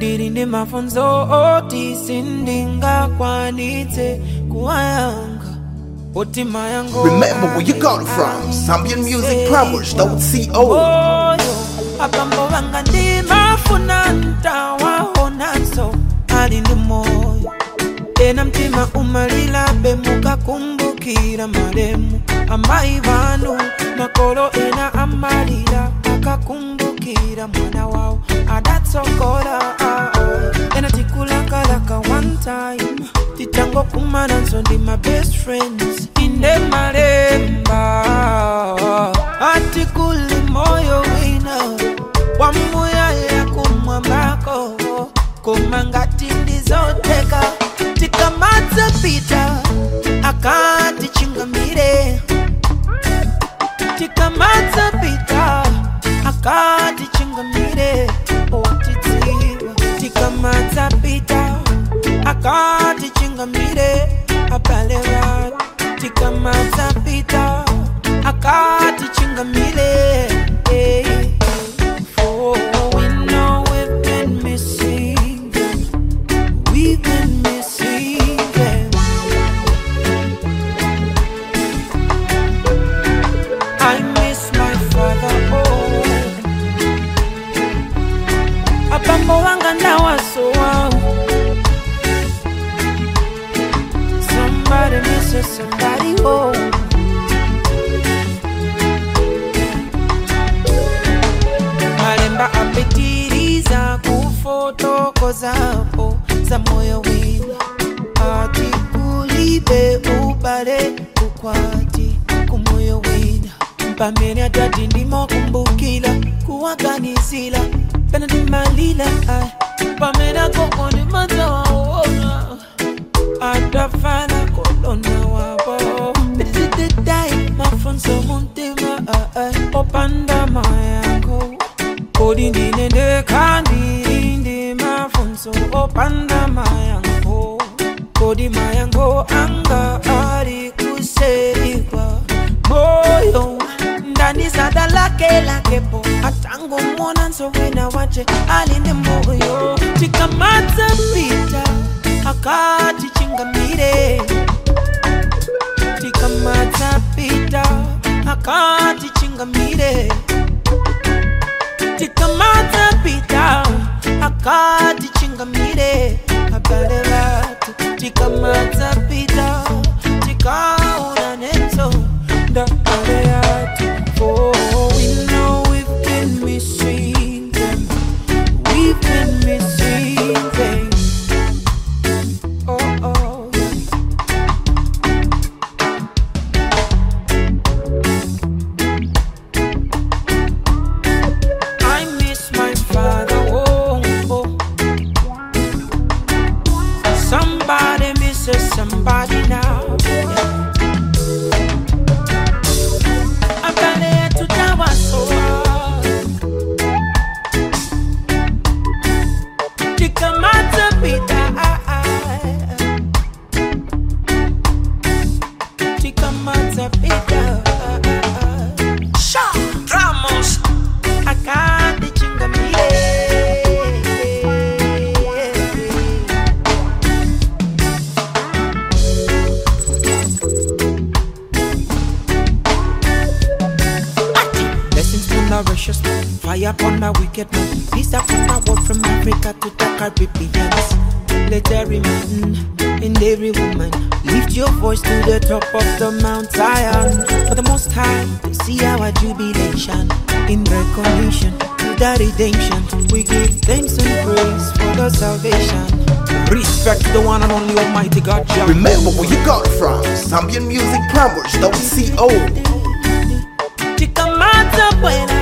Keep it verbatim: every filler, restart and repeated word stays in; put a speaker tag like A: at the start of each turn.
A: Ndirinde mafunzo oti sindinga kwanite kuayanga. Oti mayango.
B: Remember where you got it from. Zambian Music Plumbers dot co.
A: Abambo wanga ndi mafunanta wahonanso alindi moyo. Ena mtima umalila bemuka kumbukira maremu. Amai vanu makolo ena amalila akakumbukira mwana wao adatsokola. Ena tikula kalaka one time. Titango kumananso ndi my best friends. Inde malemba atikuli moyo wina wamuya ya kumwambako kumangati ndizoteka. Tikamatsa pita akati chingamire. Tikamatsa pita akati chingamire. Otitiwa tikamatsa pita akati chingamire. Apalera tikamatsa pita akati chingamire. Hey. For we know we've been missing them. We've been missing them. I miss my father. Oh, abambo wanga ndawasowa. Somebody misses somebody. Oh, malemba apetiriza kufotoko zapo za moyo wina. Ati kulibe ubale kukwati kumoyo wina. Mpamene atati ndimo kumbukila kuwaganizila pena di malila. Mpamene akokoni mazawa ona atafana kolona wabo. Bidide dai mafunso muntima opanda mayango. Kodi ndinende kandi ndi mafunso opanda mayango. Kodi mayango anga ari kuserikwa moyo ndani sada lake lakepo. Atango mwana nso wina wache alinde moyo. Tikamatsa pita akati chingamire. Tikamatsa pita akati chingamire. Tikamatsa pita akati chingamire. Abalelatu tikamatsa pita tikaona nenso nda balelatu. For we know we've been missing them. We've been missing them. Oh, oh, yeah. I miss my father. Oh, oh. Somebody misses somebody now. I'm gonna to Tawasoa. Tikamatsa pita. Tikamatsa pita. Sean Ramos akati chingamire. Blessings from the righteous, fire upon my wicked man. Peace upon my world from Africa to the Caribbean. Let every man and every woman lift your voice to the top of the Mount Zion. For the Most High to see our jubilation in recognition to the redemption. We give thanks and praise for the salvation.
C: Respect to the one and only Almighty God. Jah.
B: Remember where you got it from. Zambian Music Plumbers dot co.
A: Tikamatsa buena.